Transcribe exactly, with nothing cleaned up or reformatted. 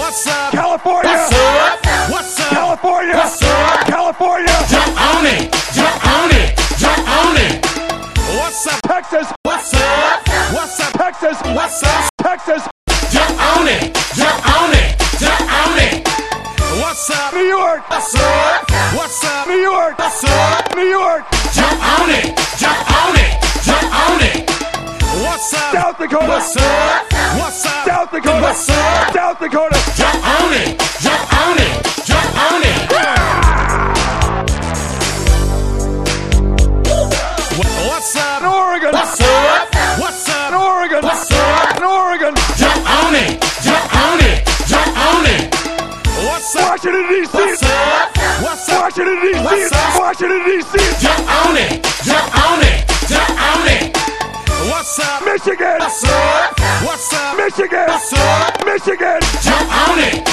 What's up? California. What's up? What's up? California. What's up? California. Jump on it. Jump on it. Jump on it. What's up? Texas. What's up? What's up? Texas. What's up? Texas. Jump on it. Jump on it. Jump on it. What's up? New York. What's up? What's up? New York. What's up? New York. Jump on it. Jump on it. Jump on it. What's up? South Dakota. What's up? What's up? South Dakota. What's up? South Dakota. Jump on it. Jump on it. Jump on it. What's up? In Oregon. What's up? What's up? In Oregon. What's up? In Oregon. Jump on it. Jump on it. Jump on it. What's up? Washington, D C. What's up? What's up? Washington, D C. What's up? Washington, D C. Jump on it. Jump on it. Jump on it. What's up? Michigan. What's up? What's up? Michigan. What's up? Michigan. Jump on it.